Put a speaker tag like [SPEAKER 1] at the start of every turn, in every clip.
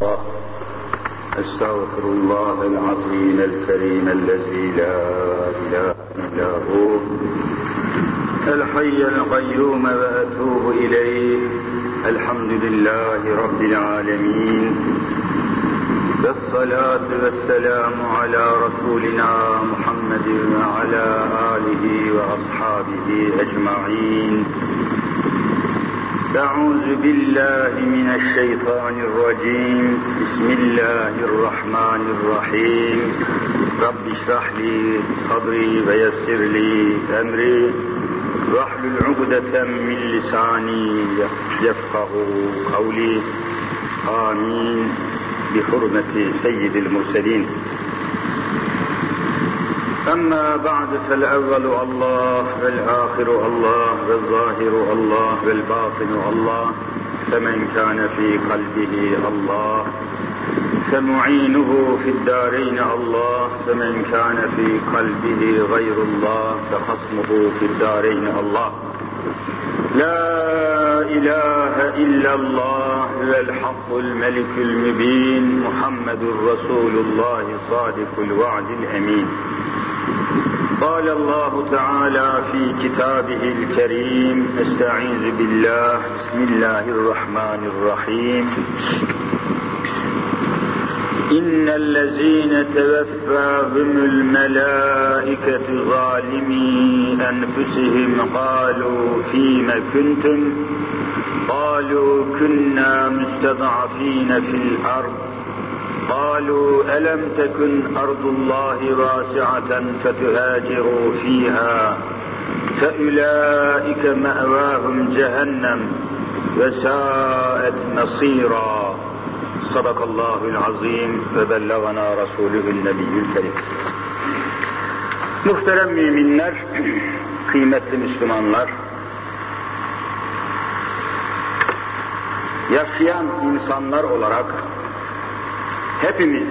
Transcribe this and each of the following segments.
[SPEAKER 1] أستغفر الله العظيم الكريم الذي لا إله إلا هو الحي القيوم وأتوب إليه. الحمد لله رب العالمين والصلاة والسلام على رسولنا محمد وعلى آله وأصحابه أجمعين. أعوذ بالله من الشيطان الرجيم. بسم الله الرحمن الرحيم. رب اشرح لي صدري ويسر لي أمري واحلل عقدة من لساني يفقهوا قولي. آمين بحرمة سيد المرسلين. أما بعد فالأول الله والآخر الله والظاهر الله والباطن الله، فمن كان في قلبه الله فمعينه في الدارين الله، فمن كان في قلبه غير الله فخصمه في الدارين الله. لا إله إلا الله والحق الملك المبين محمد رسول الله صادق الوعد الأمين. قال الله تعالى في كتابه الكريم: استعيذ بالله بسم الله الرحمن الرحيم. إن الذين توفاهم الملائكة ظالمي أنفسهم قالوا فيم كنتم قالوا كنا مستضعفين في الأرض قالوا ألم تكن أرض الله واسعة فتهاجروا فيها فأولئك مأواهم جهنم وساءت مصيرا. صدق الله العظيم ve bellagana Resulühün Nebiyyül Kerim. Muhterem müminler, kıymetli Müslümanlar, yaşayan insanlar olarak hepimiz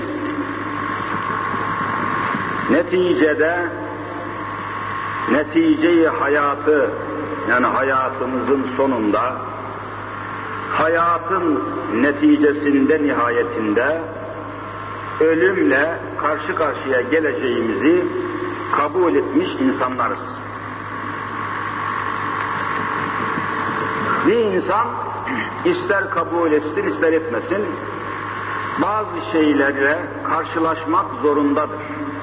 [SPEAKER 1] neticeyi hayatı, yani hayatımızın sonunda, hayatın neticesinde, nihayetinde ölümle karşı karşıya geleceğimizi kabul etmiş insanlarız. Bir insan ister kabul etsin ister etmesin bazı şeylerle karşılaşmak zorundadır.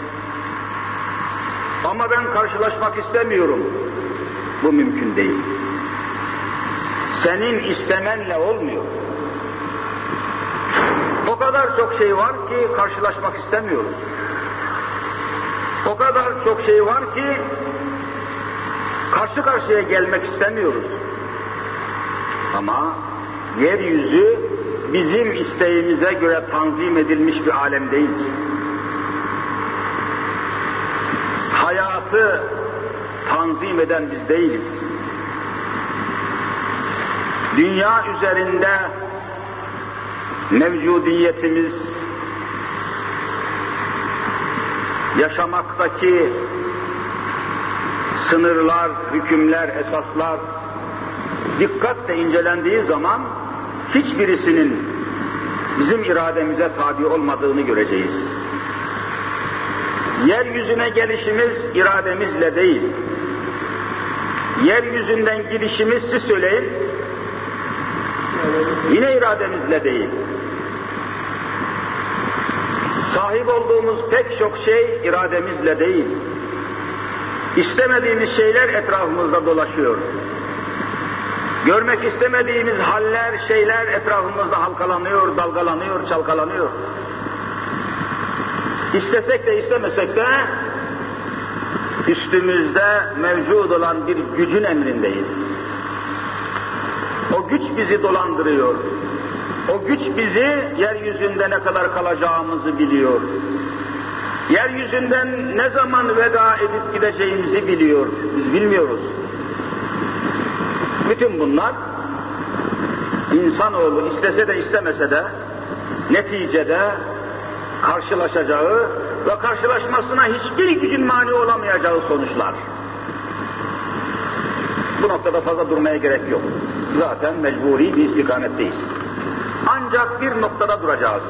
[SPEAKER 1] Ama ben karşılaşmak istemiyorum. Bu mümkün değil. Senin istemenle olmuyor. O kadar çok şey var ki karşılaşmak istemiyoruz. O kadar çok şey var ki karşı karşıya gelmek istemiyoruz. Ama yeryüzü bizim isteğimize göre tanzim edilmiş bir alem değildir. Hayatı tanzim eden biz değiliz. Dünya üzerinde mevcudiyetimiz, yaşamaktaki sınırlar, hükümler, esaslar dikkatle incelendiği zaman hiçbirisinin bizim irademize tabi olmadığını göreceğiz. Yeryüzüne gelişimiz irademizle değil. Yeryüzünden gidişimiz, siz söyleyin, yine irademizle değil. Sahip olduğumuz pek çok şey irademizle değil. İstemediğimiz şeyler etrafımızda dolaşıyor. Görmek istemediğimiz haller, şeyler etrafımızda halkalanıyor, dalgalanıyor, çalkalanıyor. İstesek de istemesek de üstümüzde mevcut olan bir gücün emrindeyiz. O güç bizi dolandırıyor. O güç bizi yeryüzünde ne kadar kalacağımızı biliyor. Yeryüzünden ne zaman veda edip gideceğimizi biliyor. Biz bilmiyoruz. Bütün bunlar insanoğlu istese de istemese de neticede karşılaşacağı ve karşılaşmasına hiçbir gücün mani olamayacağı sonuçlar. Bu noktada fazla durmaya gerek yok. Zaten mecburi bir istikametteyiz. Ancak bir noktada duracağız.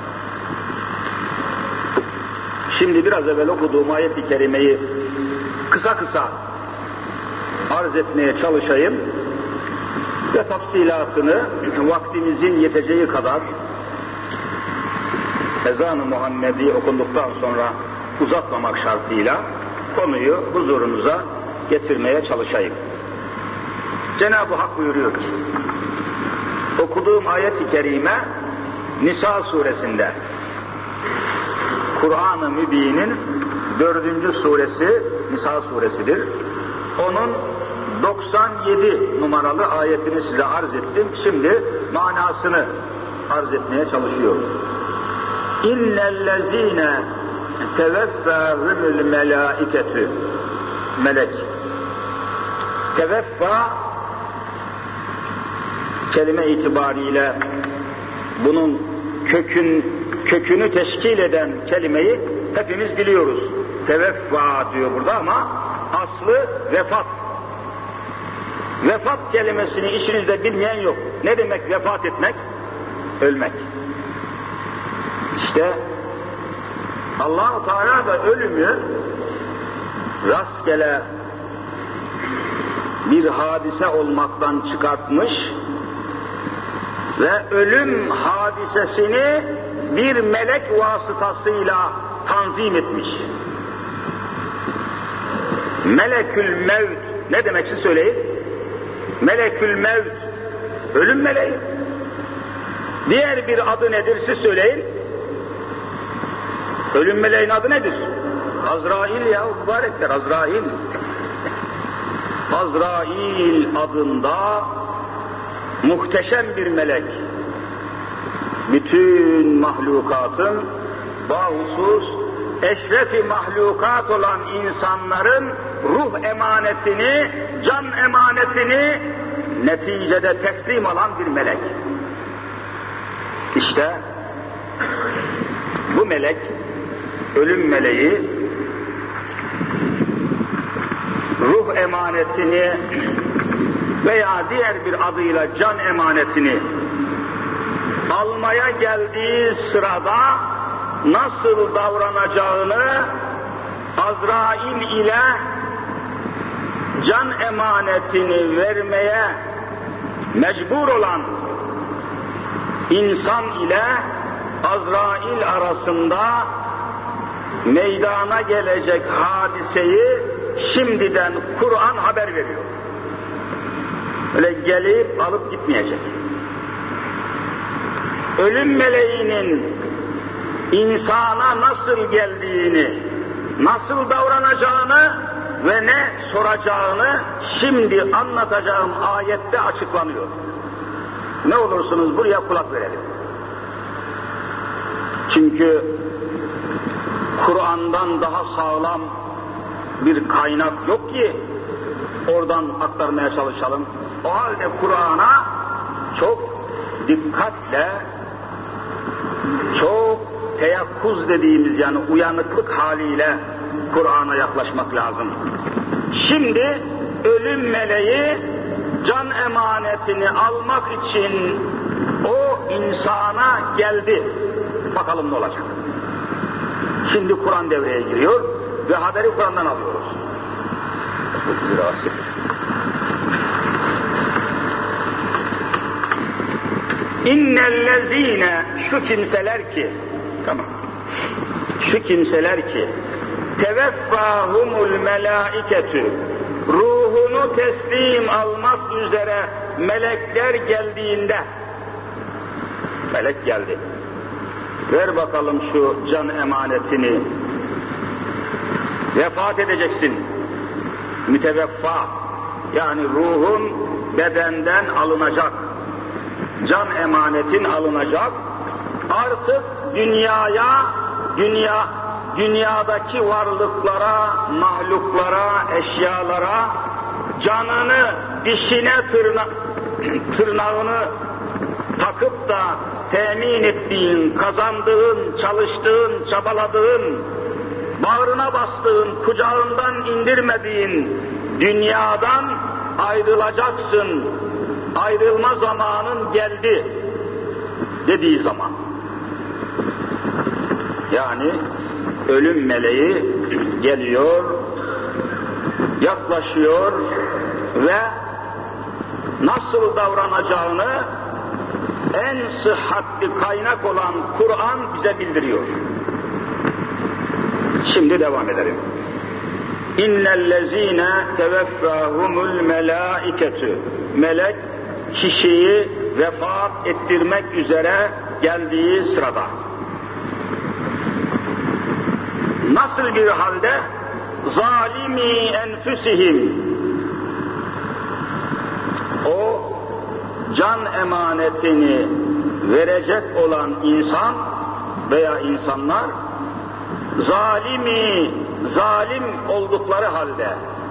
[SPEAKER 1] Şimdi biraz evvel okuduğum ayet-i kerimeyi kısa kısa arz etmeye çalışayım ve tafsilatını vaktimizin yeteceği kadar ezan-ı Muhammedi okunduktan sonra uzatmamak şartıyla konuyu huzurunuza getirmeye çalışayım. Cenab-ı Hak buyuruyor ki, okuduğum ayet-i kerime Nisa suresinde, Kur'an-ı Mübin'in 4. suresi Nisa suresidir. Onun 97 numaralı ayetini size arz ettim. Şimdi manasını arz etmeye çalışıyorum. İnnellezîne teveffâhumul melâiketü, melek. Teveffa kelime itibariyle bunun kökünü teşkil eden kelimeyi hepimiz biliyoruz. Teveffa diyor burada ama aslı vefat. Vefat kelimesini işinizde bilmeyen yok. Ne demek vefat etmek? Ölmek. İşte Allah-u Teala da ölümü rastgele bir hadise olmaktan çıkartmış ve ölüm hadisesini bir melek vasıtasıyla tanzim etmiş. Melekül mevt ne demek siz söyleyin? Melekül mevt, ölüm meleği. Diğer bir adı nedir siz söyleyin? Ölüm meleğin adı nedir? Azrail ya, mübarekler, Azrail. Azrail adında muhteşem bir melek. Bütün mahlukatın, bahusus eşrefi mahlukat olan insanların ruh emanetini, can emanetini neticede teslim alan bir melek. İşte bu melek, ölüm meleği, ruh emanetini veya diğer bir adıyla can emanetini almaya geldiği sırada nasıl davranacağını Azrail ile can emanetini vermeye mecbur olan insan ile Azrail arasında meydana gelecek hadiseyi şimdiden Kur'an haber veriyor. Öyle gelip alıp gitmeyecek. Ölüm meleğinin insana nasıl geldiğini, nasıl davranacağını ve ne soracağını şimdi anlatacağım ayette açıklanıyor. Ne olursunuz buraya kulak verelim. Çünkü Kur'an'dan daha sağlam bir kaynak yok ki oradan aktarmaya çalışalım. O halde Kur'an'a çok dikkatle, çok teyakkuz dediğimiz yani uyanıklık haliyle Kur'an'a yaklaşmak lazım. Şimdi ölüm meleği can emanetini almak için o insana geldi. Bakalım ne olacak. Şimdi Kur'an devreye giriyor ve haberi Kur'an'dan alıyoruz. İnnellezîne, şu kimseler ki, tamam, şu kimseler ki teveffâhumul melâiketü, ruhunu teslim almak üzere melekler geldiğinde, melek geldi, ver bakalım şu can emanetini, vefat edeceksin, müteveffa, yani ruhun bedenden alınacak, can emanetin alınacak, artık dünyadaki varlıklara, mahluklara, eşyalara canını, dişine tırnağını takıp da temin ettiğin, kazandığın, çalıştığın, çabaladığın, bağrına bastığın, kucağından indirmediğin dünyadan ayrılacaksın. Ayrılma zamanın geldi. dediği zaman, yani ölüm meleği geliyor, yaklaşıyor ve nasıl davranacağını en sıhhatli kaynak olan Kur'an bize bildiriyor. Şimdi devam edelim. İnnellezîne teveffâhumul melâiketü. Melek kişiyi vefat ettirmek üzere geldiği sırada. Nasıl bir halde? Zalimi enfüsihim. O can emanetini verecek olan insan veya insanlar zalim oldukları halde,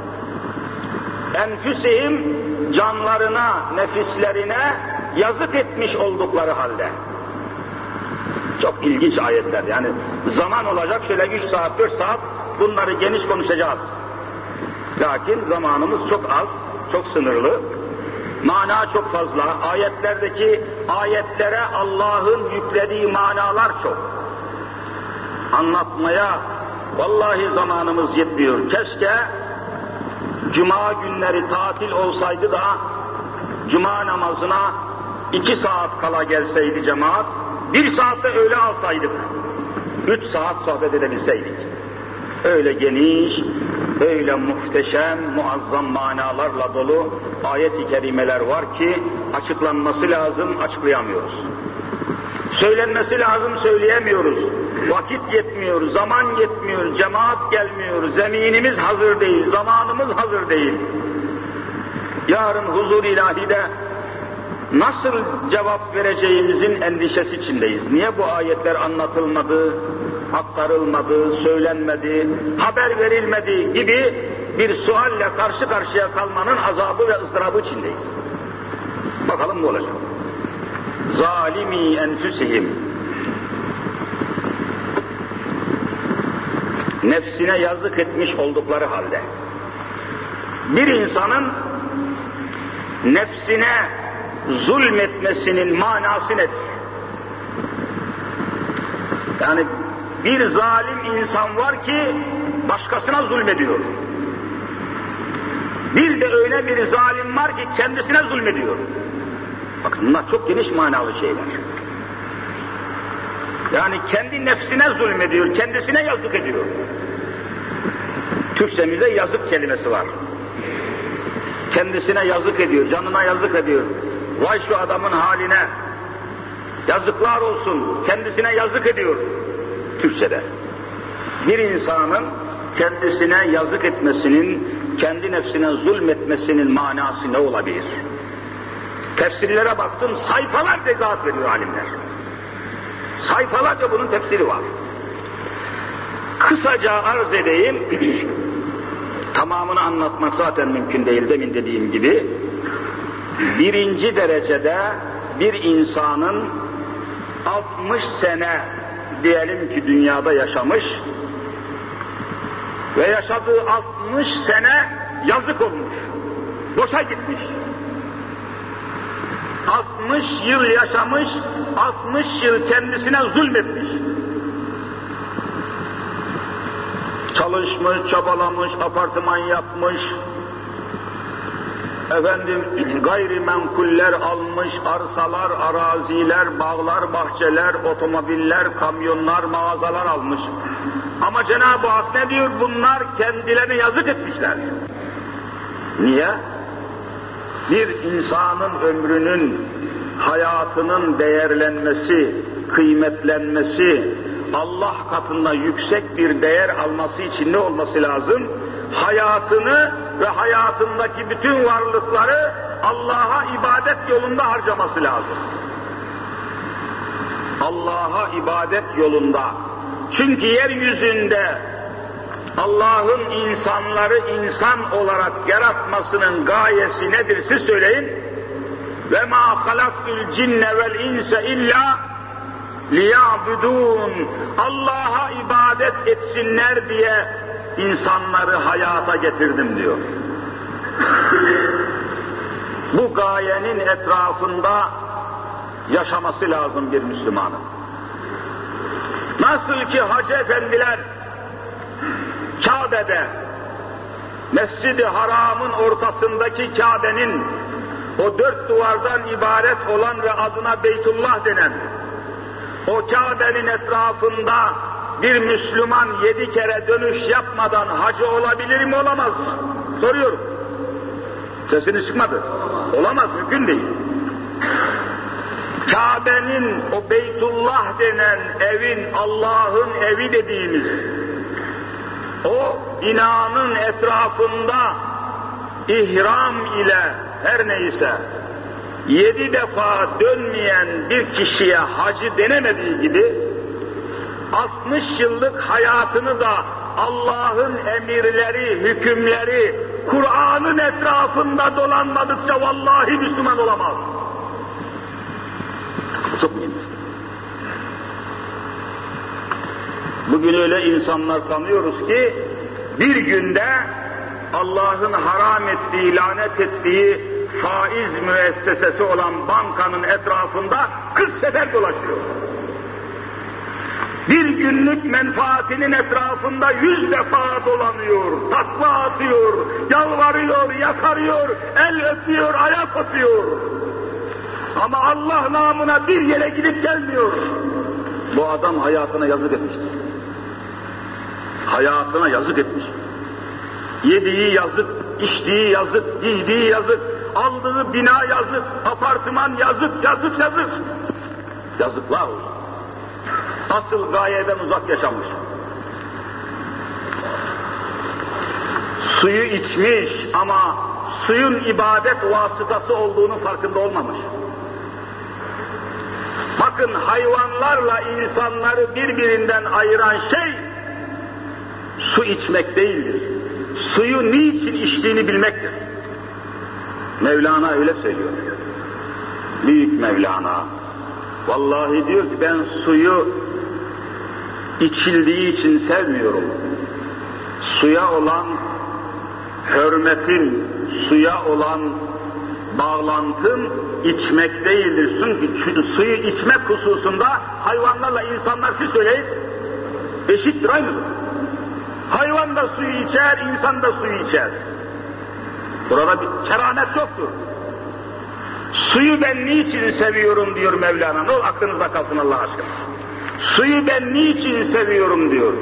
[SPEAKER 1] enfüsihim canlarına, nefislerine yazık etmiş oldukları halde. Çok ilginç ayetler, yani zaman olacak şöyle 3 saat, 4 saat bunları geniş konuşacağız. Lakin zamanımız çok az, çok sınırlı. Mana çok fazla. Ayetlere Allah'ın yüklediği manalar çok. Anlatmaya vallahi zamanımız yetmiyor. Keşke cuma günleri tatil olsaydı da cuma namazına 2 saat kala gelseydi cemaat, 1 saatte öğle alsaydık, 3 saat sohbet edebilseydik. Öyle geniş, öyle muhteşem, muazzam manalarla dolu ayet-i kerimeler var ki açıklanması lazım, açıklayamıyoruz. Söylenmesi lazım, söyleyemiyoruz. Vakit yetmiyor, zaman yetmiyor, cemaat gelmiyor, zeminimiz hazır değil, zamanımız hazır değil. Yarın huzur ilahide nasıl cevap vereceğimizin endişesi içindeyiz. Niye bu ayetler anlatılmadı, aktarılmadı, söylenmedi, haber verilmedi gibi bir sualle karşı karşıya kalmanın azabı ve ızdırabı içindeyiz. Bakalım ne olacak? Zalimi enfüsihim. Nefsine yazık etmiş oldukları halde. Bir insanın nefsine zulmetmesinin manası nedir? Yani bir zalim insan var ki başkasına zulmediyor. Bir de öyle bir zalim var ki kendisine zulmediyor. Bakın bunlar çok geniş manalı şeyler. Yani kendi nefsine zulmediyor, kendisine yazık ediyor. Türkçemizde yazık kelimesi var. Kendisine yazık ediyor, canına yazık ediyor. Vay şu adamın haline, yazıklar olsun, kendisine yazık ediyor Türkçede. Bir insanın kendisine yazık etmesinin, kendi nefsine zulmetmesinin manası ne olabilir? Tefsirlere baktım, sayfalarca izahat veriyor alimler. Sayfalarca bunun tefsiri var. Kısaca arz edeyim, tamamını anlatmak zaten mümkün değil, demin dediğim gibi. 1. derecede bir insanın 60 sene diyelim ki dünyada yaşamış ve yaşadığı 60 sene yazık olmuş, boşa gitmiş. 60 yıl yaşamış, 60 yıl kendisine zulmetmiş. Çalışmış, çabalamış, apartman yapmış, gayrimenkuller almış, arsalar, araziler, bağlar, bahçeler, otomobiller, kamyonlar, mağazalar almış. Ama Cenab-ı Hak ne diyor? Bunlar kendilerine yazık etmişler. Niye? Bir insanın ömrünün, hayatının değerlenmesi, kıymetlenmesi, Allah katında yüksek bir değer alması için ne olması lazım? Hayatını ve hayatındaki bütün varlıkları Allah'a ibadet yolunda harcaması lazım. Allah'a ibadet yolunda. Çünkü yeryüzünde Allah'ın insanları insan olarak yaratmasının gayesi nedir siz söyleyin? Ve ma halaktul cinne vel insa illa liya'budun. Allah'a ibadet etsinler diye insanları hayata getirdim diyor. Bu gayenin etrafında yaşaması lazım bir Müslümanın. Nasıl ki Hacı efendiler Kabe'de, Mescid-i Haram'ın ortasındaki Kabe'nin o 4 duvardan ibaret olan ve adına Beytullah denen o Kabe'nin etrafında bir Müslüman 7 kere dönüş yapmadan hacı olabilir mi, olamaz mı? Soruyorum. Sesiniz çıkmadı. Olamaz, mümkün değil. Kabe'nin o Beytullah denen evin, Allah'ın evi dediğimiz o binanın etrafında ihram ile her neyse 7 defa dönmeyen bir kişiye hacı denemediği gibi 60 yıllık hayatını da Allah'ın emirleri, hükümleri, Kur'an'ın etrafında dolanmadıkça vallahi Müslüman olamaz. Çok mühim. Bugün öyle insanlar tanıyoruz ki bir günde Allah'ın haram ettiği, lanet ettiği faiz müessesesi olan bankanın etrafında 40 sefer dolaşıyor. Bir günlük menfaatinin etrafında 100 defa dolanıyor, takla atıyor, yalvarıyor, yakarıyor, el öpüyor, ayak öpüyor. Ama Allah namına bir yere gidip gelmiyor. Bu adam hayatına yazık etmiştir. Hayatına yazık etmiş. Yediği yazık, içtiği yazık, giydiği yazık, aldığı bina yazık, apartman yazık, yazık, yazık. Yazıklar olsun. Asıl gayeden uzak yaşamış. Suyu içmiş ama suyun ibadet vasıtası olduğunu farkında olmamış. Bakın, hayvanlarla insanları birbirinden ayıran şey su içmek değildir. Suyu niçin içtiğini bilmektir. Mevlana öyle söylüyor. Büyük Mevlana. Vallahi diyor ki ben suyu içildiği için sevmiyorum. Suya olan hürmetim, suya olan bağlantım içmek değildir. Çünkü suyu içmek hususunda hayvanlarla insanlar, siz söyleyin, eşittir, aynıdır. Hayvan da suyu içer, insan da suyu içer. Burada bir keramet yoktur. Suyu ben niçin seviyorum diyor Mevlana. Ne olur aklınızda kalsın Allah aşkına. Suyu ben niçin seviyorum diyor.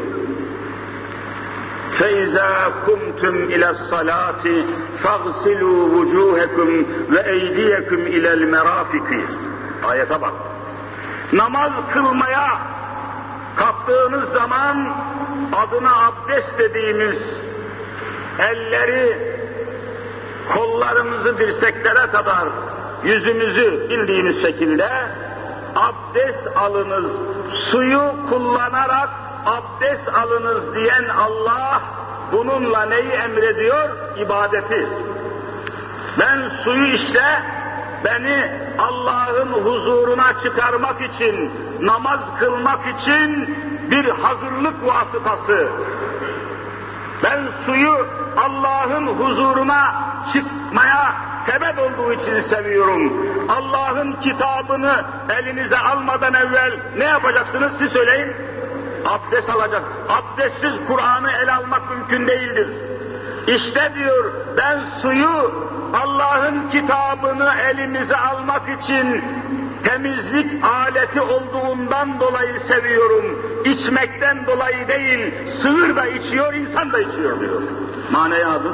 [SPEAKER 1] فَاِذَا كُمْتُمْ اِلَى الصَّلَاةِ فَاغْسِلُوا وُجُوهَكُمْ وَاَيْدِيَكُمْ اِلَى الْمَرَافِقِ. Ayete bak. Namaz kılmaya kalktığınız zaman adına abdest dediğimiz elleri, kollarımızı dirseklere kadar, yüzümüzü bildiğiniz şekilde abdest alınız, suyu kullanarak abdest alınız diyen Allah bununla neyi emrediyor? İbadeti. Ben suyu işte beni Allah'ın huzuruna çıkarmak için, namaz kılmak için bir hazırlık vasıtası. Ben suyu Allah'ın huzuruna çıkmaya sebep olduğu için seviyorum. Allah'ın kitabını elinize almadan evvel ne yapacaksınız? Siz söyleyin. Abdest alacak. Abdestsiz Kur'an'ı ele almak mümkün değildir. İşte diyor, ben suyu Allah'ın kitabını elimize almak için temizlik aleti olduğundan dolayı seviyorum. İçmekten dolayı değil, sığır da içiyor, insan da içiyor diyor. Manaya adı.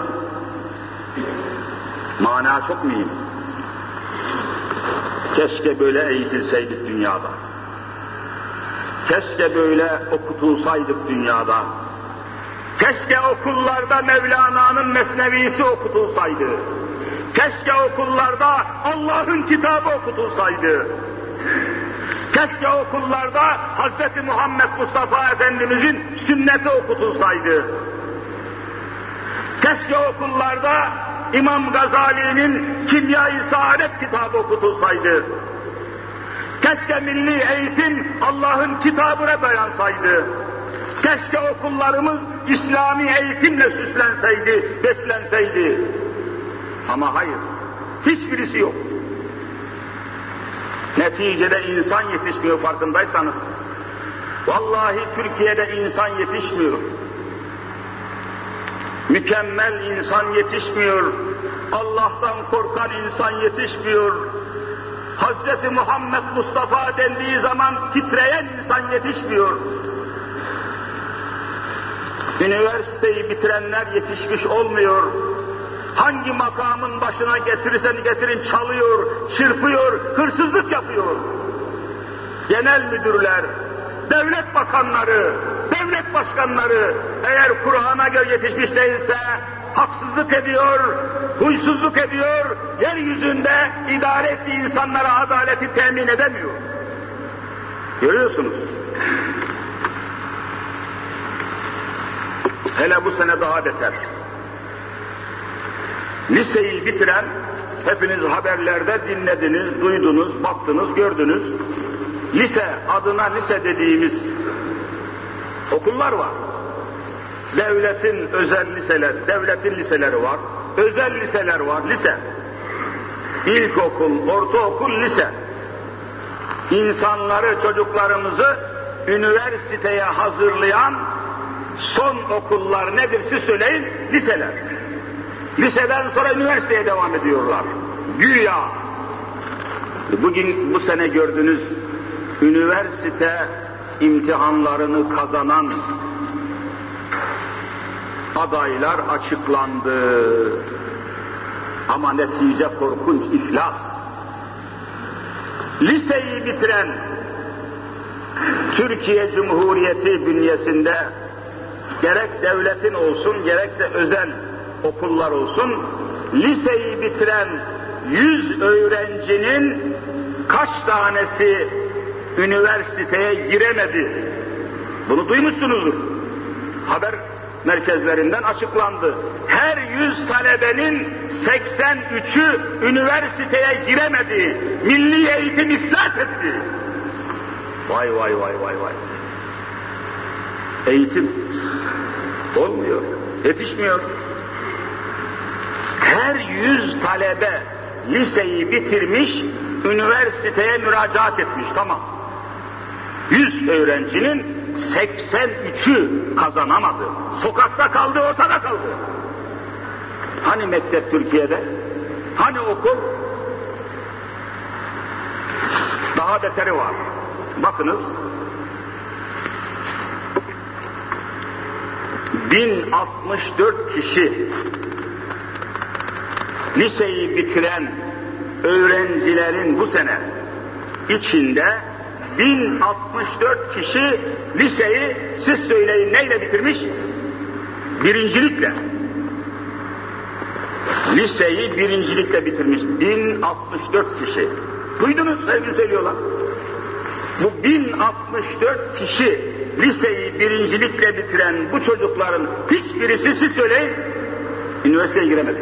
[SPEAKER 1] Mana çok mühim. Keşke böyle eğitilseydik dünyada. Keşke böyle okutulsaydık dünyada. Keşke okullarda Mevlana'nın Mesnevisi okutulsaydı. Keşke okullarda Allah'ın kitabı okutulsaydı. Keşke okullarda Hz. Muhammed Mustafa Efendimizin sünneti okutulsaydı. Keşke okullarda İmam Gazali'nin Kimya-i Saadet kitabı okutulsaydı. Keşke milli eğitim Allah'ın kitabına dayansaydı. Keşke okullarımız İslami eğitimle süslenseydi, beslenseydi. Ama hayır, hiçbirisi yok. Neticede insan yetişmiyor farkındaysanız. Vallahi Türkiye'de insan yetişmiyor. Mükemmel insan yetişmiyor. Allah'tan korkan insan yetişmiyor. Hz. Muhammed Mustafa dendiği zaman titreyen insan yetişmiyor. Üniversiteyi bitirenler yetişmiş olmuyor. Hangi makamın başına getirirsen getirin çalıyor, çırpıyor, hırsızlık yapıyor. Genel müdürler, devlet bakanları, devlet başkanları eğer Kur'an'a göre yetişmiş değilse haksızlık ediyor, huysuzluk ediyor, yeryüzünde idare ettiği insanlara adaleti temin edemiyor. Görüyorsunuz. Hele bu sene daha beter. Liseyi bitiren, hepiniz haberlerde dinlediniz, duydunuz, baktınız, gördünüz. Lise, adına lise dediğimiz okullar var. Devletin özel liseler, devletin liseleri var, özel liseler var, lise. İlkokul, ortaokul, lise. İnsanları, çocuklarımızı üniversiteye hazırlayan son okullar nedir siz söyleyin? Liseler. Liseden sonra üniversiteye devam ediyorlar. Güya. Bugün bu sene gördünüz, üniversite imtihanlarını kazanan adaylar açıklandı. Ama netice korkunç, iflas. Liseyi bitiren Türkiye Cumhuriyeti bünyesinde gerek devletin olsun gerekse özel okullar olsun, liseyi bitiren 100 öğrencinin kaç tanesi üniversiteye giremedi? Bunu duymuşsunuzdur. Haber merkezlerinden açıklandı. Her 100 talebenin 83'ü üniversiteye giremedi. Milli eğitim iflas etti. Vay vay vay vay vay. Eğitim olmuyor, yetişmiyor. Her 100 talebe liseyi bitirmiş, üniversiteye müracaat etmiş, tamam. 100 öğrencinin 83'ü kazanamadı. Sokakta kaldı, ortada kaldı. Hani mektep Türkiye'de? Hani okul? Daha beteri var. Bakınız. 1064 kişi liseyi bitiren öğrencilerin bu sene içinde 1064 kişi liseyi siz söyleyin neyle bitirmiş? Birincilikle. Liseyi birincilikle bitirmiş 1064 kişi. Duydunuz sevgili söylüyorlar. Bu 1064 kişi liseyi birincilikle bitiren bu çocukların hiçbirisi siz söyleyin üniversiteye giremedi.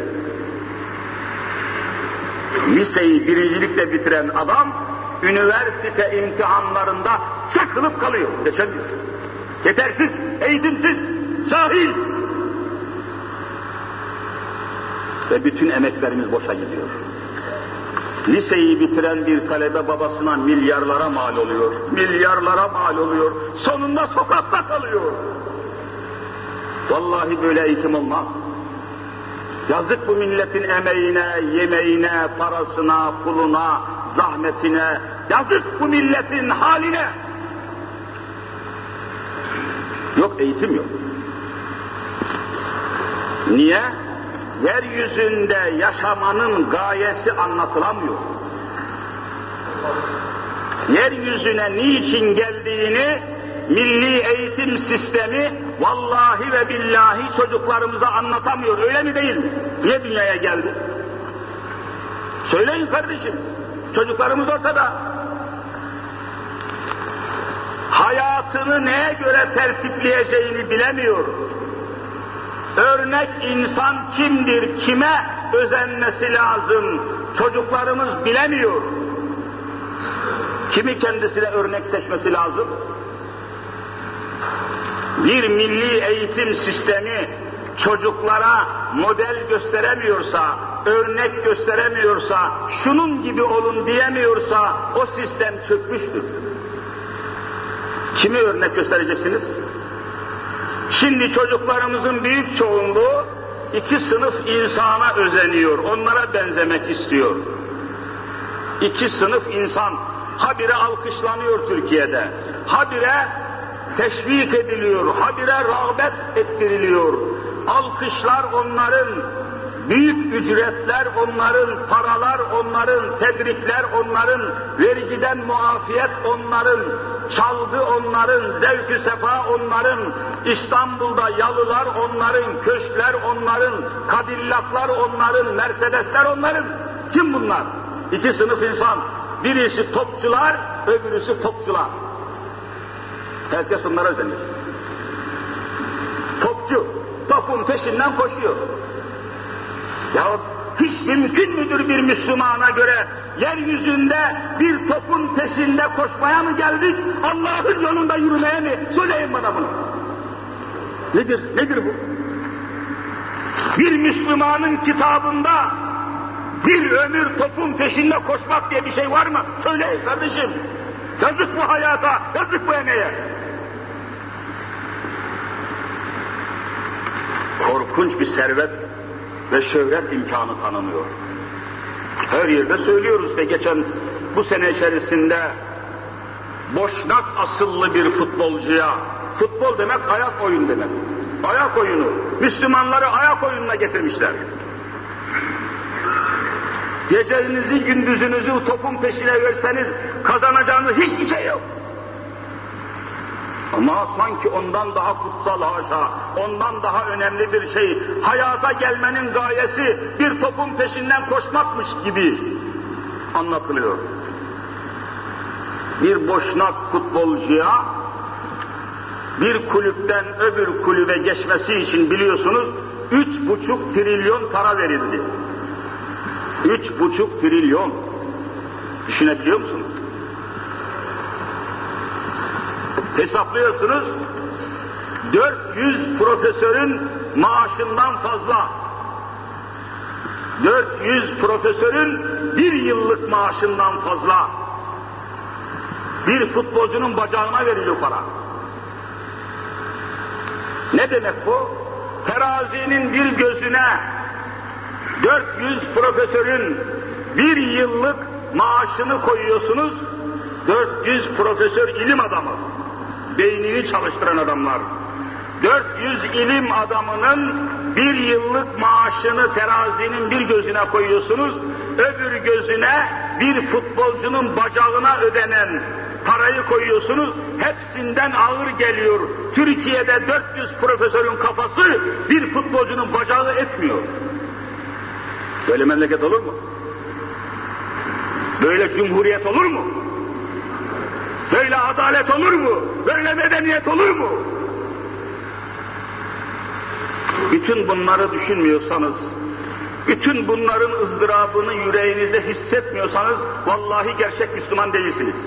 [SPEAKER 1] Liseyi birincilikle bitiren adam üniversite imtihanlarında çakılıp kalıyor. Geçemiyor. Yetersiz, eğitimsiz, cahil. Ve bütün emeklerimiz boşa gidiyor. Liseyi bitiren bir talebe babasına milyarlara mal oluyor. Milyarlara mal oluyor. Sonunda sokakta kalıyor. Vallahi böyle eğitim olmaz. Yazık bu milletin emeğine, yemeğine, parasına, puluna, zahmetine. Yazık bu milletin haline. Yok, eğitim yok. Niye? Yeryüzünde yaşamanın gayesi anlatılamıyor. Yeryüzüne niçin geldiğini milli eğitim sistemi vallahi ve billahi çocuklarımıza anlatamıyor. Öyle mi değil mi? Niye dünyaya geldi? Söyleyin kardeşim. Çocuklarımız ortada. Hayatını neye göre tertipleyeceğini bilemiyor. Örnek insan kimdir, kime özenmesi lazım? Çocuklarımız bilemiyor. Kimi kendisine örnek seçmesi lazım? Bir milli eğitim sistemi çocuklara model gösteremiyorsa, örnek gösteremiyorsa, şunun gibi olun diyemiyorsa o sistem çökmüştür. Kimi örnek göstereceksiniz? Şimdi çocuklarımızın büyük çoğunluğu iki sınıf insana özeniyor, onlara benzemek istiyor. İki sınıf insan, habire alkışlanıyor Türkiye'de, habire teşvik ediliyor, habire rağbet ettiriliyor. Alkışlar onların, büyük ücretler onların, paralar onların, tebrikler onların, vergiden muafiyet onların, çalgı onların, zevk-ü sefa onların, İstanbul'da yalılar onların, köşkler onların, kadillaklar onların, mercedesler onların. Kim bunlar? İki sınıf insan. Birisi topçular, öbürüsü topçular. Herkes onlara özenir. Topçu, topun peşinden koşuyor. Ya hiç mümkün müdür bir Müslümana göre yeryüzünde bir topun peşinde koşmaya mı geldik, Allah'ın yolunda yürümeye mi? Söyleyin bana bunu. Nedir bu? Bir Müslümanın kitabında bir ömür topun peşinde koşmak diye bir şey var mı? Söyleyin kardeşim. Yazık bu hayata, yazık bu emeğe. Korkunç bir servet ve şöhret imkanı tanınıyor. Her yerde söylüyoruz ve geçen bu sene içerisinde Boşnak asıllı bir futbolcuya, futbol demek ayak oyun demek, ayak oyunu, Müslümanları ayak oyununa getirmişler. Gecenizi gündüzünüzü topun peşine verseniz kazanacağınız hiçbir şey yok. Ama sanki ondan daha kutsal haşa, ondan daha önemli bir şey, hayata gelmenin gayesi bir topun peşinden koşmakmış gibi anlatılıyor. Bir Boşnak futbolcuya bir kulüpten öbür kulübe geçmesi için biliyorsunuz 3,5 trilyon para verildi. 3,5 trilyon. Düşünebiliyor musunuz? Hesaplıyorsunuz, 400 profesörün maaşından fazla, 400 profesörün bir yıllık maaşından fazla, bir futbolcunun bacağına veriliyor para. Ne demek bu? Terazinin bir gözüne 400 profesörün bir yıllık maaşını koyuyorsunuz, 400 profesör ilim adamı, beynini çalıştıran adamlar, 400 ilim adamının bir yıllık maaşını terazinin bir gözüne koyuyorsunuz, öbür gözüne bir futbolcunun bacağına ödenen parayı koyuyorsunuz, hepsinden ağır geliyor. Türkiye'de 400 profesörün kafası bir futbolcunun bacağı etmiyor. Böyle memleket olur mu? Böyle cumhuriyet olur mu? Böyle adalet olur mu? Böyle medeniyet olur mu? Bütün bunları düşünmüyorsanız, bütün bunların ızdırabını yüreğinizde hissetmiyorsanız, vallahi gerçek Müslüman değilsiniz.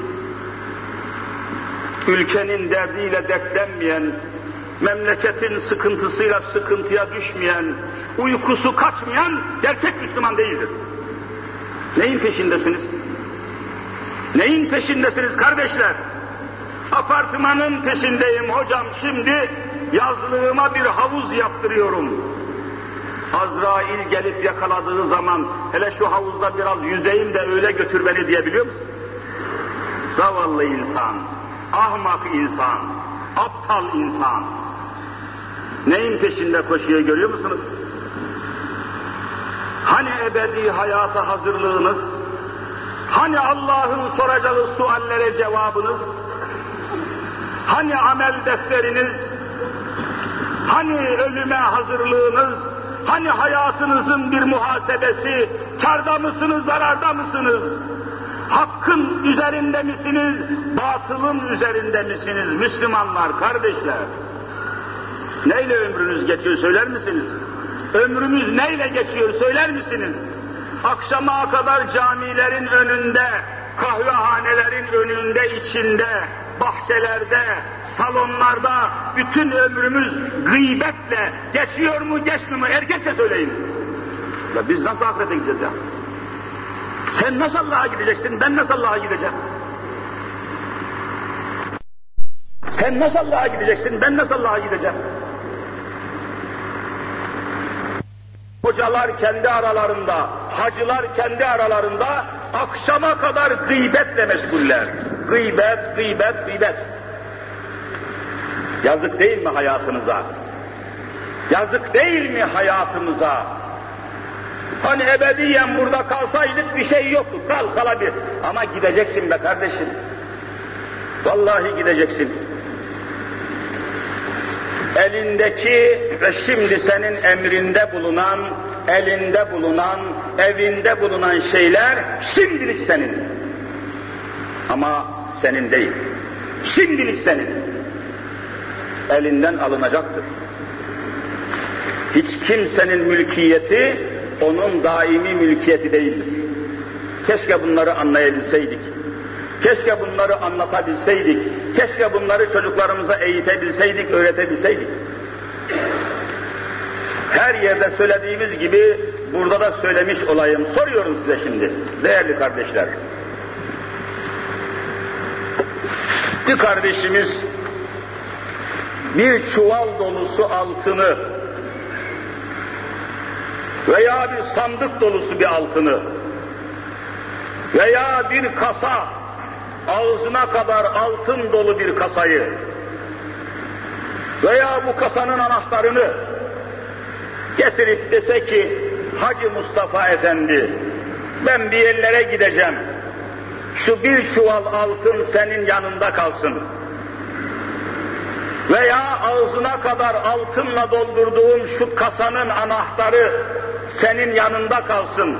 [SPEAKER 1] Ülkenin derdiyle dertlenmeyen, memleketin sıkıntısıyla sıkıntıya düşmeyen, uykusu kaçmayan gerçek Müslüman değildir. Neyin peşindesiniz? Neyin peşindesiniz kardeşler? Apartmanın peşindeyim hocam, şimdi yazlığıma bir havuz yaptırıyorum. Azrail gelip yakaladığı zaman hele şu havuzda biraz yüzeyim de öyle götür beni diyebiliyor musun? Zavallı insan, ahmak insan, aptal insan. Neyin peşinde koşuyor görüyor musunuz? Hani ebedi hayata hazırlığınız? Hani Allah'ın soracağı suallere cevabınız? Hani amel defteriniz? Hani ölüme hazırlığınız? Hani hayatınızın bir muhasebesi? Kârda mısınız, zararda mısınız? Hakkın üzerinde misiniz, batılın üzerinde misiniz Müslümanlar, kardeşler? Neyle ömrünüz geçiyor söyler misiniz? Ömrümüz neyle geçiyor söyler misiniz? Akşama kadar camilerin önünde, kahvehanelerin önünde, içinde, bahçelerde, salonlarda bütün ömrümüz gıybetle geçiyor mu geçmiyor mu? Erkekçe söyleyiniz. Ya biz nasıl ahirete gideceğiz ya? Sen nasıl Allah'a gideceksin, ben nasıl Allah'a gideceğim? Sen nasıl Allah'a gideceksin, ben nasıl Allah'a gideceğim? Hocalar kendi aralarında, hacılar kendi aralarında akşama kadar gıybetle meşguller. Gıybet, gıybet, gıybet. Yazık değil mi hayatınıza? Yazık değil mi hayatımıza? Hani ebediyen burada kalsaydık bir şey yoktu, kalabilir. Ama gideceksin be kardeşim. Vallahi gideceksin. Elindeki ve şimdi senin emrinde bulunan, elinde bulunan, evinde bulunan şeyler şimdilik senin. Ama senin değil. Şimdilik senin. Elinden alınacaktır. Hiç kimsenin mülkiyeti onun daimi mülkiyeti değildir. Keşke bunları anlayabilseydik. Keşke bunları anlatabilseydik. Keşke bunları çocuklarımıza eğitebilseydik, öğretebilseydik. Her yerde söylediğimiz gibi burada da söylemiş olayım. Soruyorum size şimdi, değerli kardeşler. Bir kardeşimiz bir çuval dolusu altını veya bir sandık dolusu bir altını veya bir kasa, ağzına kadar altın dolu bir kasayı veya bu kasanın anahtarını getirip dese ki, Hacı Mustafa Efendi, ben bir yerlere gideceğim, şu bir çuval altın senin yanında kalsın veya ağzına kadar altınla doldurduğum şu kasanın anahtarı senin yanında kalsın.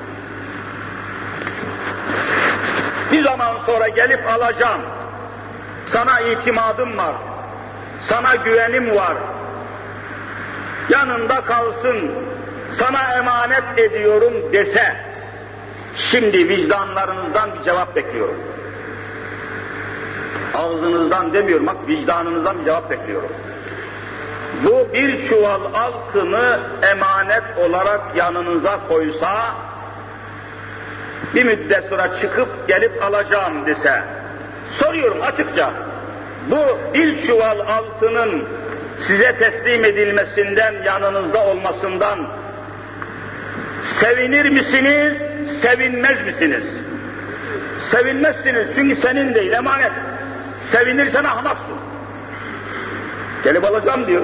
[SPEAKER 1] Bir zaman sonra gelip alacağım. Sana itimadım var. Sana güvenim var. Yanında kalsın. Sana emanet ediyorum dese, şimdi vicdanlarınızdan bir cevap bekliyorum. Ağzınızdan demiyorum, bak vicdanınızdan bir cevap bekliyorum. Bu bir çuval altını emanet olarak yanınıza koysa, bir müddet sonra çıkıp gelip alacağım dese, soruyorum açıkça, bu bir çuval altının size teslim edilmesinden, yanınızda olmasından sevinir misiniz, sevinmez misiniz? Sevinmezsiniz çünkü senin değil, emanet. Sevinirsen ahmaksın. Gelip alacağım diyor.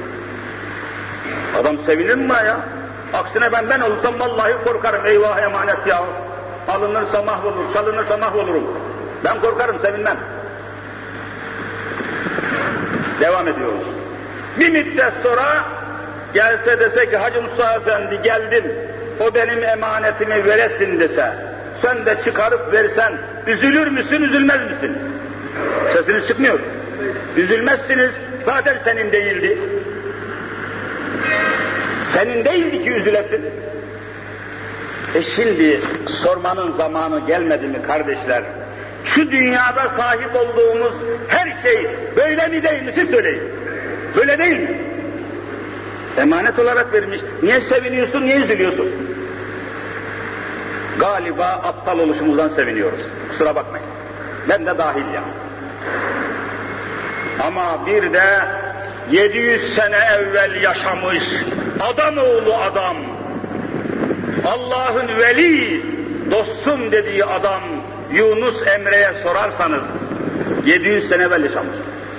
[SPEAKER 1] Adam sevinir mi ya? Aksine ben olursam vallahi korkarım, eyvah emanet ya. Alınırsa mahvolur, çalınırsa mahvolurum. Ben korkarım, sevinmem. Devam ediyoruz. Bir müddet sonra gelse dese ki, Hacı Mustafa Efendi geldim, o benim emanetimi veresin dese, sen de çıkarıp versen, üzülür müsün, üzülmez misin? Sesiniz çıkmıyor. Üzülmezsiniz, zaten senin değildi. Senin değildi ki üzülesin. Şimdi sormanın zamanı gelmedi mi kardeşler? Şu dünyada sahip olduğumuz her şey böyle mi değil mi? Siz söyleyin. Böyle değil mi? Emanet olarak verilmiş. Niye seviniyorsun, niye üzülüyorsun? Galiba aptal oluşumuzdan seviniyoruz. Kusura bakmayın. Ben de dahil ya. Ama bir de 700 sene evvel yaşamış adam oğlu adam, Allah'ın veli, dostum dediği adam Yunus Emre'ye sorarsanız, 700 sene evvel yaşamış.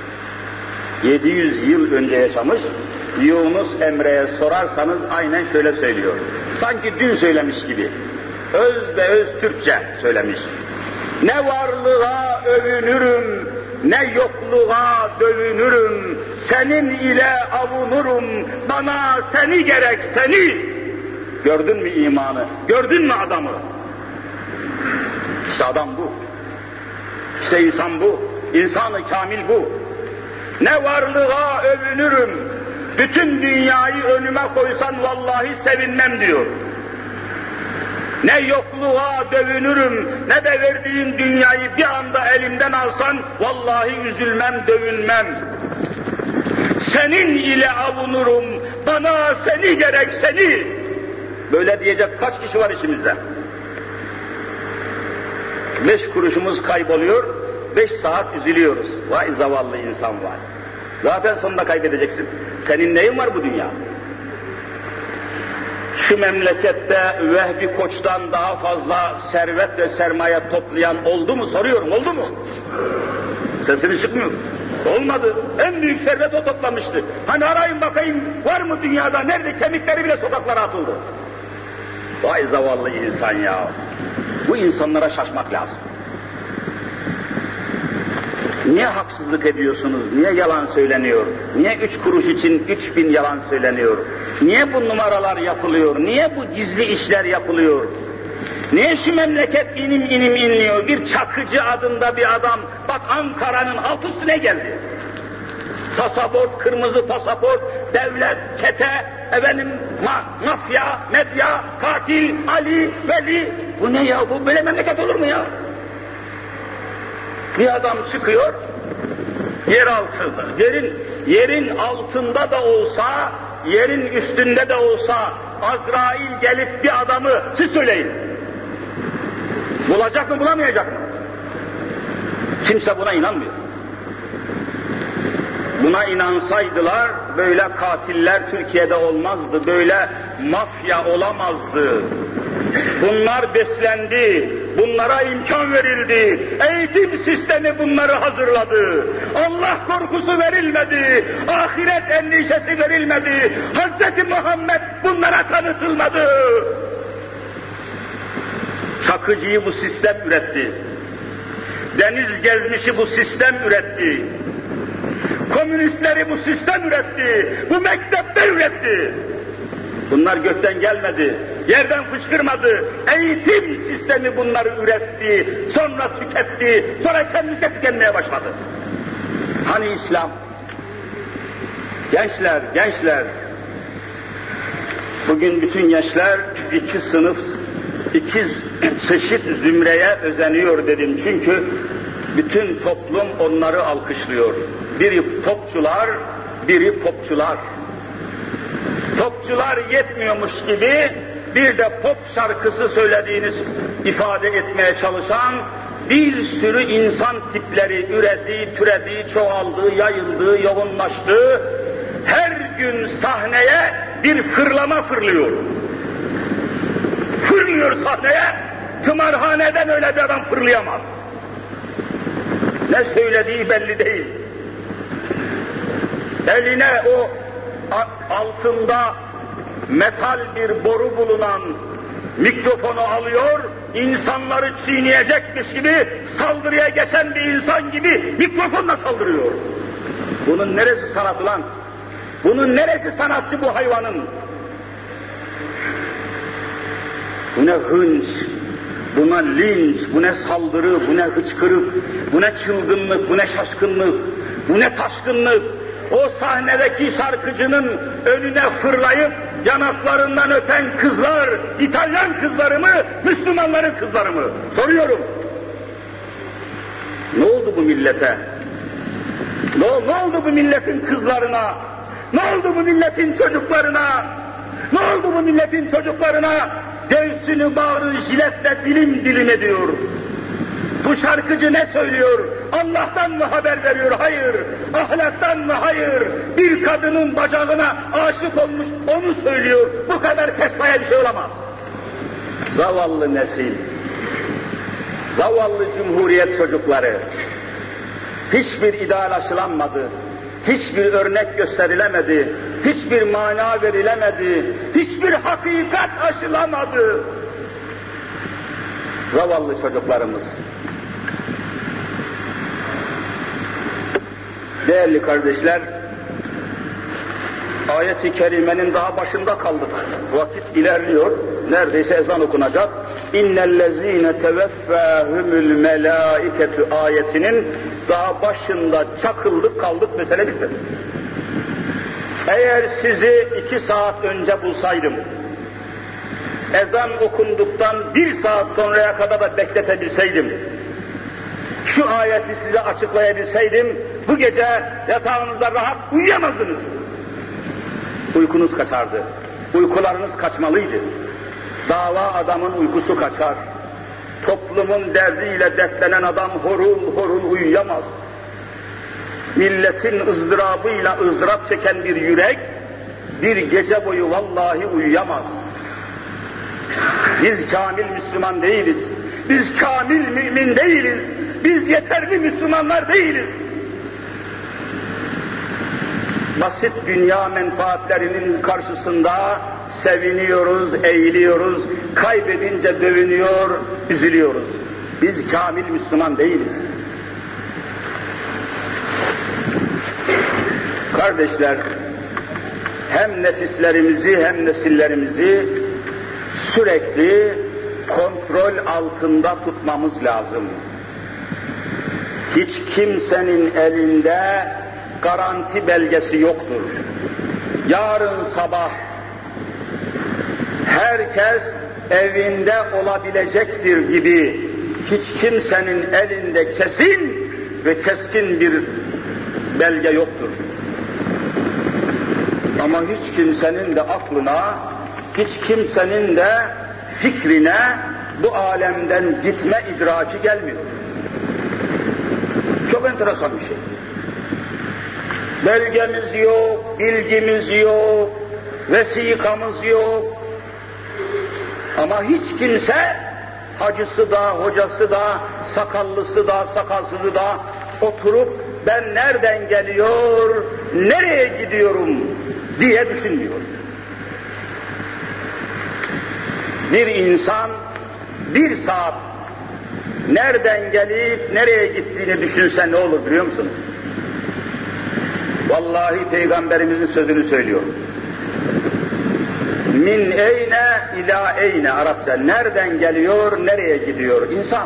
[SPEAKER 1] 700 yıl önce yaşamış, Yunus Emre'ye sorarsanız aynen şöyle söylüyor. Sanki dün söylemiş gibi. Öz be öz Türkçe söylemiş. Ne varlığa övünürüm, ne yokluğa dövünürüm, senin ile avunurum, bana seni gerek seni. Gördün mü imanı, gördün mü adamı? İşte adam bu. İşte insan bu, insan-ı kamil bu. Ne varlığa övünürüm, bütün dünyayı önüme koysan vallahi sevinmem diyor. Ne yokluğa dövünürüm, ne de verdiğin dünyayı bir anda elimden alsan, vallahi üzülmem, dövünmem. Senin ile avunurum, bana seni gerek seni. Böyle diyecek kaç kişi var işimizde? 5 kuruşumuz kayboluyor, 5 saat üzülüyoruz. Vay zavallı insan var. Zaten sonunda kaybedeceksin. Senin neyin var bu dünya? Şu memlekette Vehbi Koç'tan daha fazla servet ve sermaye toplayan oldu mu? Soruyorum, oldu mu? Sesini çıkmıyor. Olmadı. En büyük servet o toplamıştı. Hani arayın bakayım, var mı dünyada? Nerede? Kemikleri bile sokaklara atıldı. Vay zavallı insan ya. Bu insanlara şaşmak lazım. Niye haksızlık ediyorsunuz? Niye yalan söyleniyor? Niye 3 kuruş için 3000 yalan söyleniyor? Niye bu numaralar yapılıyor? Niye bu gizli işler yapılıyor? Niye şu memleket inim inim inliyor? Bir Çakıcı adında bir adam, bak Ankara'nın alt üstüne geldi. Pasaport, kırmızı pasaport, devlet, çete, mafya, medya, katil, Ali, Veli. Bu ne ya? Bu böyle memleket olur mu ya? Bir adam çıkıyor, yer altında, yerin altında da olsa, yerin üstünde de olsa, Azrail gelip bir adamı, siz söyleyin, bulacak mı bulamayacak mı? Kimse buna inanmıyor. Buna inansaydılar, böyle katiller Türkiye'de olmazdı, böyle mafya olamazdı. Bunlar beslendi, bunlara imkan verildi, eğitim sistemi bunları hazırladı, Allah korkusu verilmedi, ahiret endişesi verilmedi, Hz. Muhammed bunlara tanıtılmadı. Çakıcıyı bu sistem üretti, deniz gezmişi bu sistem üretti, komünistleri bu sistem üretti, bu mektepler üretti. Bunlar gökten gelmedi, yerden fışkırmadı. Eğitim sistemi bunları üretti, sonra tüketti, sonra kendisi tükenmeye başladı. Hani İslam? Gençler, bugün bütün gençler iki sınıf, iki çeşit zümreye özeniyor dedim. Çünkü bütün toplum onları alkışlıyor. Biri popçular, biri popçular. Popçular yetmiyormuş gibi bir de pop şarkısı söylediğiniz ifade etmeye çalışan bir sürü insan tipleri türedi, çoğaldı, yayıldı, yoğunlaştı. Her gün sahneye bir fırlama fırlıyor. Fırlıyor sahneye, tımarhaneden öyle bir adam fırlayamaz. Ne söylediği belli değil. Eline o altında metal bir boru bulunan mikrofonu alıyor, insanları çiğneyecekmiş gibi saldırıya geçen bir insan gibi mikrofonla saldırıyor. Bunun neresi sanat ulan? Bunun neresi sanatçı bu hayvanın? Bu ne hınç, buna linç, bu ne saldırı, bu ne hıçkırık, bu ne çılgınlık, bu ne şaşkınlık, bu ne taşkınlık. O sahnedeki şarkıcının önüne fırlayıp yanaklarından öpen kızlar, İtalyan kızları mı, Müslümanların kızları mı? Soruyorum. Ne oldu bu millete? Ne oldu bu milletin kızlarına? Ne oldu bu milletin çocuklarına? Ne oldu bu milletin çocuklarına? Göğsünü bağrı jiletle dilim dilim ediyor. Bu şarkıcı ne söylüyor? Allah'tan mı haber veriyor? Hayır. Ahlaktan mı? Hayır. Bir kadının bacağına aşık olmuş, onu söylüyor. Bu kadar pespaya bir şey olamaz. Zavallı nesil, zavallı cumhuriyet çocukları, hiçbir ideal aşılanmadı, hiçbir örnek gösterilemedi, hiçbir mana verilemedi, hiçbir hakikat aşılamadı. Zavallı çocuklarımız. Değerli kardeşler, ayet-i kerimenin daha başında kaldık. Vakit ilerliyor, neredeyse ezan okunacak. İnnellezîne teveffâhumul melâiketu ayetinin daha başında çakıldık kaldık, mesele bitmedi. Eğer sizi 2 saat önce bulsaydım, ezan okunduktan 1 saat sonraya kadar da bekletebilseydim, şu ayeti size açıklayabilseydim, bu gece yatağınızda rahat uyuyamazdınız. Uykunuz kaçardı, uykularınız kaçmalıydı. Dava adamın uykusu kaçar. Toplumun derdiyle dertlenen adam horul horul uyuyamaz. Milletin ızdırabıyla ızdırap çeken bir yürek bir gece boyu vallahi uyuyamaz. Biz kamil Müslüman değiliz. Biz kamil mümin değiliz. Biz yeterli Müslümanlar değiliz. Basit dünya menfaatlerinin karşısında seviniyoruz, eğiliyoruz, kaybedince dövünüyor, üzülüyoruz. Biz kamil Müslüman değiliz. Kardeşler, hem nefislerimizi hem nesillerimizi sürekli kontrol altında tutmamız lazım. Hiç kimsenin elinde garanti belgesi yoktur. Yarın sabah herkes evinde olabilecektir gibi hiç kimsenin elinde kesin ve keskin bir belge yoktur. Ama hiç kimsenin de aklına, hiç kimsenin de fikrine bu alemden gitme idraki gelmiyor. Çok enteresan bir şey. Belgemiz yok, bilgimiz yok, vesikamız yok. Ama hiç kimse, hacısı da, hocası da, sakallısı da, sakalsızı da oturup ben nereden geliyor, nereye gidiyorum diye düşünmüyor. Bir insan bir saat nereden gelip nereye gittiğini düşünse ne olur biliyor musunuz? Vallahi Peygamberimizin sözünü söylüyorum. Min eyne ila eyne Arapça. Nereden geliyor, nereye gidiyor insan?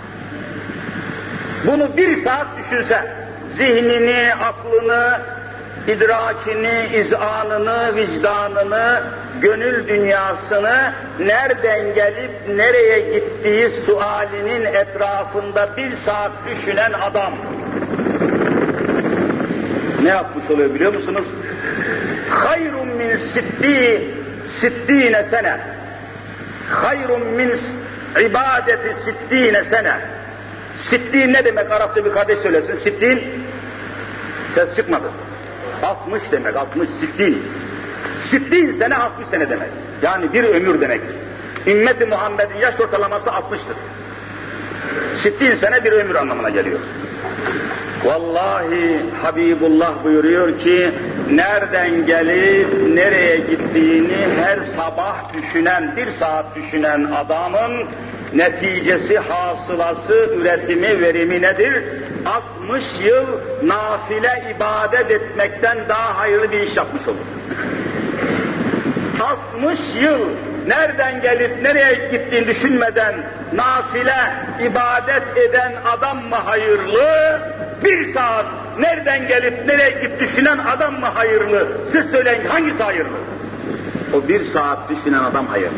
[SPEAKER 1] Bunu bir saat düşünse, zihnini, aklını, idrakini, izanını, vicdanını, gönül dünyasını nereden gelip nereye gittiği sualinin etrafında bir saat düşünen adam ne yapmış oluyor biliyor musunuz? Hayrun min sittine sene. Hayrun min ibadeti sittine sene. Sittin ne demek? Arapça bir kardeş söylesin. Sittin, ses çıkmadı. 60 demek, 60, sittin. Sittin sene, 60 sene demek. Yani bir ömür demek. Ümmeti Muhammed'in yaş ortalaması 60'tır. Sittin sene bir ömür anlamına geliyor. Vallahi Habibullah buyuruyor ki, nereden gelip nereye gittiğini her sabah düşünen, bir saat düşünen adamın neticesi, hasılası, üretimi, verimi nedir? 60 yıl nafile ibadet etmekten daha hayırlı bir iş yapmış olur. 60 yıl nereden gelip nereye gittiğini düşünmeden nafile ibadet eden adam mı hayırlı? Bir saat nereden gelip nereye git düşünen adam mı hayırlı? Siz söyleyin, hangisi hayırlı? O bir saat düşünen adam hayırlı.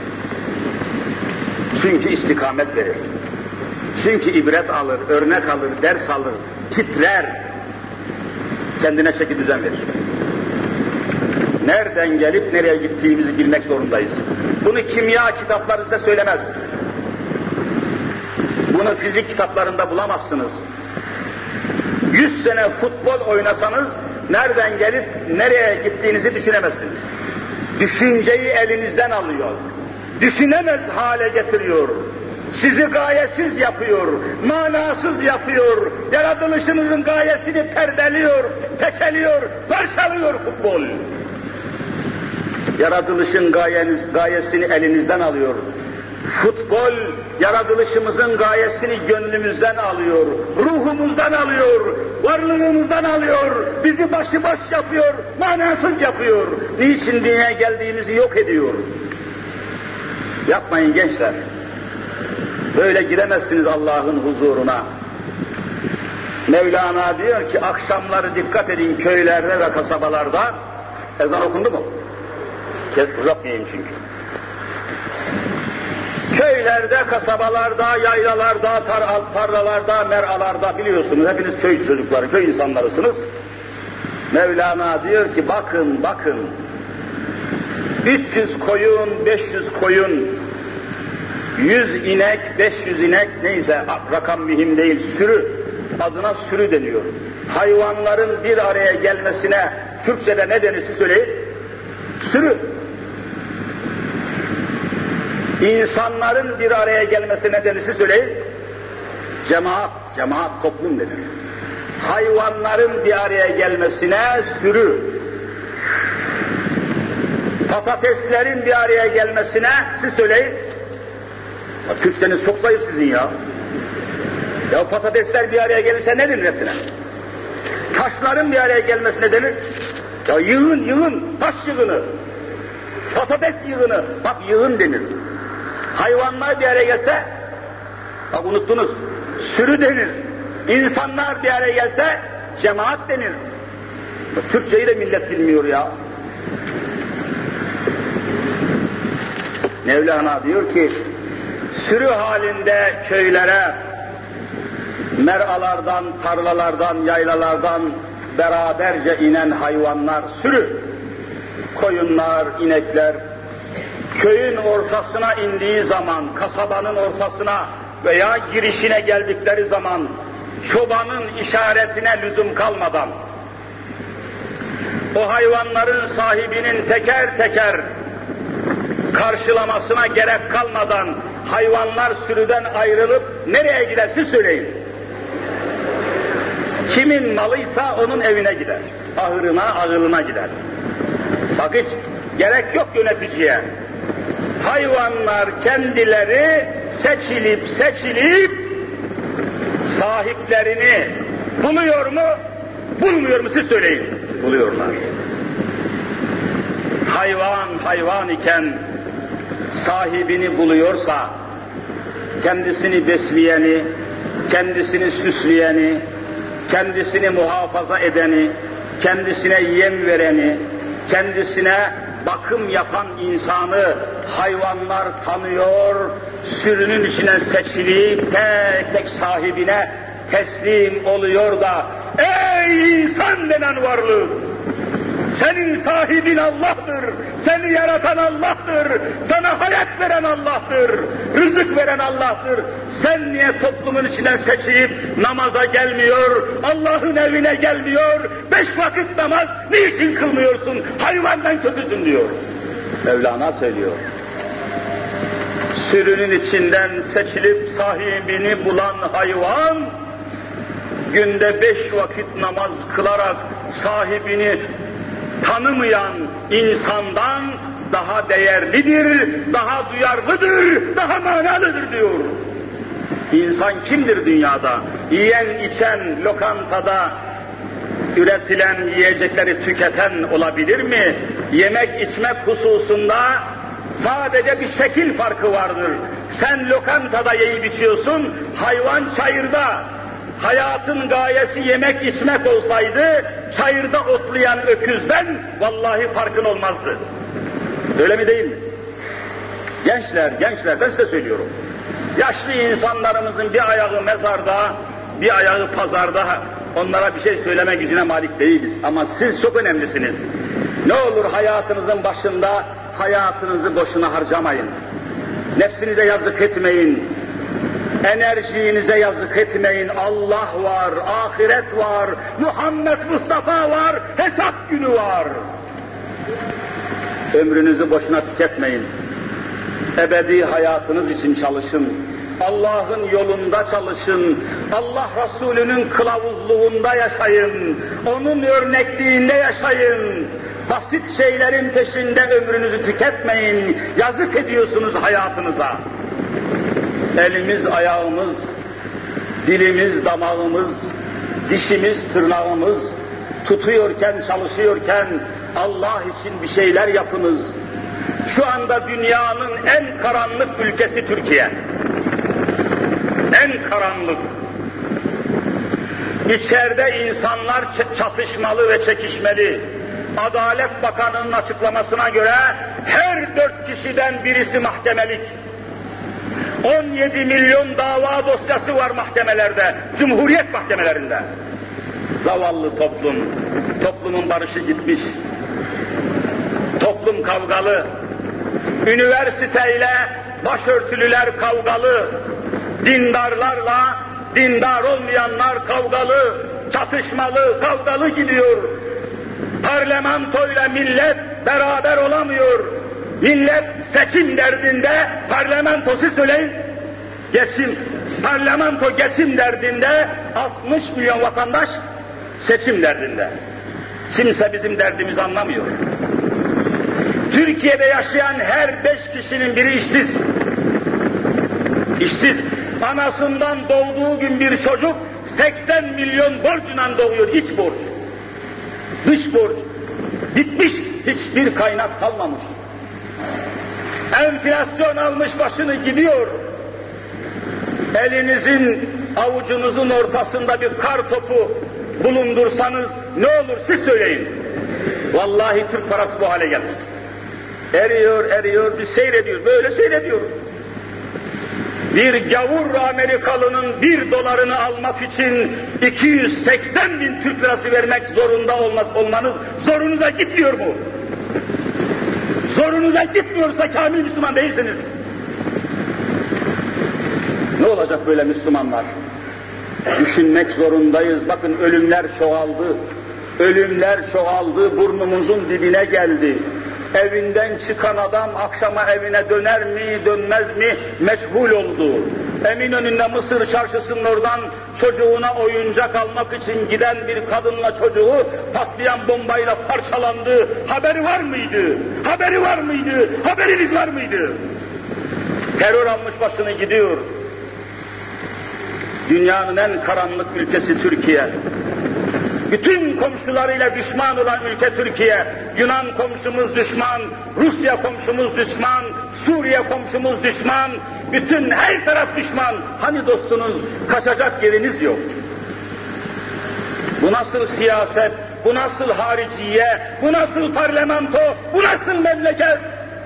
[SPEAKER 1] Çünkü istikamet verir. Çünkü ibret alır, örnek alır, ders alır, titrer. Kendine çeki düzen verir. Nereden gelip nereye gittiğimizi bilmek zorundayız. Bunu kimya kitapları size söylemez. Bunu fizik kitaplarında bulamazsınız. 100 sene futbol oynasanız nereden gelip nereye gittiğinizi düşünemezsiniz. Düşünceyi elinizden alıyor. Düşünemez hale getiriyor. Sizi gayesiz yapıyor, manasız yapıyor, yaratılışınızın gayesini perdeliyor, peçeliyor, parçalıyor futbol. Yaratılışın gayesini elinizden alıyor. Futbol, yaratılışımızın gayesini gönlümüzden alıyor, ruhumuzdan alıyor, varlığımızdan alıyor, bizi başıboş yapıyor, manasız yapıyor. Niçin dünyaya geldiğimizi yok ediyor. Yapmayın gençler. Böyle giremezsiniz Allah'ın huzuruna. Mevlana diyor ki, akşamları dikkat edin köylerde ve kasabalarda. Ezan okundu mu? Uzatmayayım çünkü. Köylerde, kasabalarda, yaylalarda, tarlalarda, meralarda, biliyorsunuz hepiniz köy çocukları, köy insanlarısınız. Mevlana diyor ki, bakın, 300 koyun, 500 koyun 100 inek, 500 inek, neyse rakam mühim değil, sürü, adına sürü deniyor. Hayvanların bir araya gelmesine Türkçe'de ne denir söyleyin? Sürü. İnsanların bir araya gelmesine ne denir söyleyin? Cemaat, cemaat toplum denir. Hayvanların bir araya gelmesine sürü. Patateslerin bir araya gelmesine siz söyleyin. Türkçeniz çok zayıf sizin ya. Ya patatesler bir araya gelirse ne denir hepsine? Taşların bir araya gelmesine denir. Ya yığın, taş yığını. Patates yığını, bak yığın denir. Hayvanlar bir araya gelse, bak unuttunuz, sürü denir. İnsanlar bir araya gelse, cemaat denir. Türkçeyi de millet bilmiyor ya. Mevlana diyor ki, sürü halinde köylere, meralardan, tarlalardan, yaylalardan beraberce inen hayvanlar, sürü, koyunlar, inekler, köyün ortasına indiği zaman, kasabanın ortasına veya girişine geldikleri zaman, çobanın işaretine lüzum kalmadan, o hayvanların sahibinin teker teker karşılamasına gerek kalmadan, hayvanlar sürüden ayrılıp nereye gider siz söyleyin. Kimin malıysa onun evine gider, ahırına, ağılına gider. Bak hiç gerek yok yöneticiye. Hayvanlar kendileri seçilip sahiplerini buluyor mu, bulmuyor mu siz söyleyin. Buluyorlar. Hayvan iken sahibini buluyorsa, kendisini besleyeni, kendisini süsleyeni, kendisini muhafaza edeni, kendisine yem vereni, kendisine bakım yapan insanı hayvanlar tanıyor, sürünün içine seçilip tek tek sahibine teslim oluyor da, ey insan denen varlık! Senin sahibin Allah'tır, seni yaratan Allah'tır, sana hayat veren Allah'tır, rızık veren Allah'tır. Sen niye toplumun içinden seçilip namaza gelmiyor, Allah'ın evine gelmiyor, 5 vakit namaz niçin kılmıyorsun, hayvandan kötüsün diyor. Mevlana söylüyor. Sürünün içinden seçilip sahibini bulan hayvan, günde 5 vakit namaz kılarak sahibini tanımayan insandan daha değerlidir, daha duyarlıdır, daha manalıdır diyor. İnsan kimdir dünyada? Yiyen, içen, lokantada üretilen yiyecekleri tüketen olabilir mi? Yemek içmek hususunda sadece bir şekil farkı vardır. Sen lokantada yiyip içiyorsun, hayvan çayırda. Hayatın gayesi yemek içmek olsaydı, çayırda otlayan öküzden vallahi farkın olmazdı. Öyle mi değil mi? Gençler ben size söylüyorum. Yaşlı insanlarımızın bir ayağı mezarda, bir ayağı pazarda, onlara bir şey söyleme gücüne malik değiliz. Ama siz çok önemlisiniz. Ne olur hayatınızın başında hayatınızı boşuna harcamayın. Nefsinize yazık etmeyin. Enerjinize yazık etmeyin. Allah var, ahiret var, Muhammed Mustafa var, hesap günü var. Ömrünüzü boşuna tüketmeyin. Ebedi hayatınız için çalışın. Allah'ın yolunda çalışın. Allah Resulü'nün kılavuzluğunda yaşayın. Onun örnekliğinde yaşayın. Basit şeylerin peşinde ömrünüzü tüketmeyin. Yazık ediyorsunuz hayatınıza. Elimiz, ayağımız, dilimiz, damağımız, dişimiz, tırnağımız tutuyorken, çalışıyorken Allah için bir şeyler yapınız. Şu anda dünyanın en karanlık ülkesi Türkiye. En karanlık. İçeride insanlar çatışmalı ve çekişmeli. Adalet Bakanı'nın açıklamasına göre her 4 kişiden birisi mahkemelik. 17 milyon dava dosyası var mahkemelerde, Cumhuriyet mahkemelerinde. Zavallı toplum, toplumun barışı gitmiş. Toplum kavgalı. Üniversiteyle başörtülüler kavgalı, dindarlarla dindar olmayanlar kavgalı, çatışmalı, kavgalı gidiyor. Parlamentoyla millet beraber olamıyor. Millet seçim derdinde, parlamentosu söyleyin, parlamento geçim derdinde, 60 milyon vatandaş seçim derdinde. Kimse bizim derdimizi anlamıyor. Türkiye'de yaşayan her 5 kişinin biri işsiz. İşsiz. Anasından doğduğu gün bir çocuk 80 milyon borcuna doğuyor, iç borç. Dış borç. Bitmiş, hiçbir kaynak kalmamış. Enflasyon almış başını gidiyor. Elinizin, avucunuzun ortasında bir kar topu bulundursanız ne olur siz söyleyin. Vallahi Türk parası bu hale gelmiştir. Eriyor, eriyor, biz seyrediyoruz, böyle seyrediyoruz. Bir gavur Amerikalının 1 dolarını almak için 280 bin Türk lirası vermek zorunda olmanız zorunuza gitmiyor mu? Zorunuza gitmiyorsa kamil Müslüman değilsiniz. Ne olacak böyle Müslümanlar? Düşünmek zorundayız. Bakın ölümler çoğaldı. Ölümler çoğaldı, burnumuzun dibine geldi. Evinden çıkan adam akşama evine döner mi, dönmez mi meşgul oldu. Eminönü'nde Mısır çarşısının oradan çocuğuna oyuncak almak için giden bir kadınla çocuğu patlayan bombayla parçalandı. Haberi var mıydı? Haberi var mıydı? Haberiniz var mıydı? Terör almış başını gidiyor. Dünyanın en karanlık ülkesi Türkiye. Bütün komşularıyla düşman olan ülke Türkiye. Yunan komşumuz düşman, Rusya komşumuz düşman, Suriye komşumuz düşman, bütün her taraf düşman. Hani dostunuz, kaçacak yeriniz yok. Bu nasıl siyaset, bu nasıl hariciye, bu nasıl parlamento, bu nasıl memleket?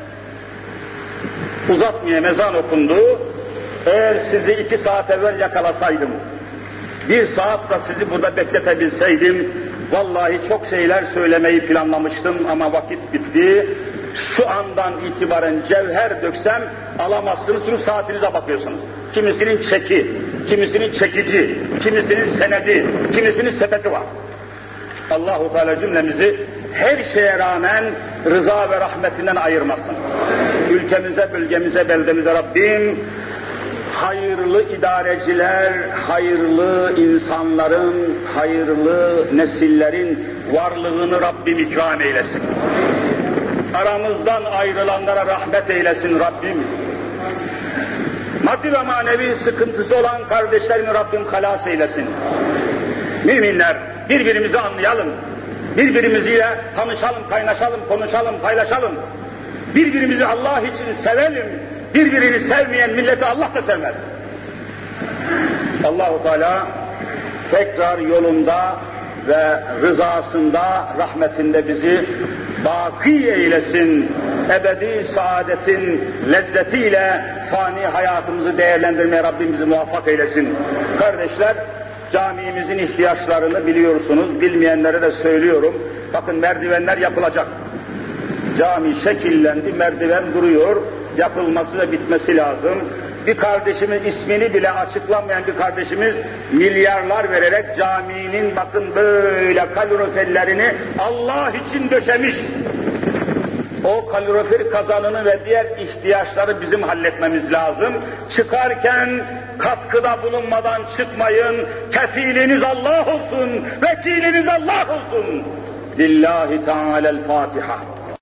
[SPEAKER 1] Uzatmaya ezan okundu. Eğer sizi 2 saat evvel yakalasaydım, 1 saat da sizi burada bekletebilseydim, vallahi çok şeyler söylemeyi planlamıştım ama vakit bitti. Şu andan itibaren cevher döksem alamazsınız, çünkü saatinize bakıyorsunuz. Kimisinin çeki, kimisinin çekici, kimisinin senedi, kimisinin sepeti var. Allah-u Teala cümlemizi her şeye rağmen rıza ve rahmetinden ayırmasın. Ülkemize, bölgemize, beldemize Rabbim hayırlı idareciler, hayırlı insanların, hayırlı nesillerin varlığını Rabbim ikram eylesin. Aramızdan ayrılanlara rahmet eylesin Rabbim. Maddi ve manevi sıkıntısı olan kardeşlerimi Rabbim halas eylesin. Müminler, birbirimizi anlayalım. Birbirimiziyle tanışalım, kaynaşalım, konuşalım, paylaşalım. Birbirimizi Allah için sevelim. Birbirini sevmeyen milleti Allah da sevmez. Allah-u Teala tekrar yolunda ve rızasında, rahmetinde bizi baki eylesin. Ebedi saadetin lezzetiyle fani hayatımızı değerlendirmeye Rabbim bizi muvaffak eylesin. Kardeşler, camimizin ihtiyaçlarını biliyorsunuz. Bilmeyenlere de söylüyorum. Bakın merdivenler yapılacak. Cami şekillendi, merdiven duruyor. Yapılması ve bitmesi lazım. Bir kardeşimiz, ismini bile açıklamayan bir kardeşimiz milyarlar vererek caminin bakın böyle kaloriferlerini Allah için döşemiş. O kalorifer kazanını ve diğer ihtiyaçları bizim halletmemiz lazım. Çıkarken katkıda bulunmadan çıkmayın. Kefiliniz Allah olsun, vekiliniz Allah olsun. Lillahi Teala'l-Fatiha.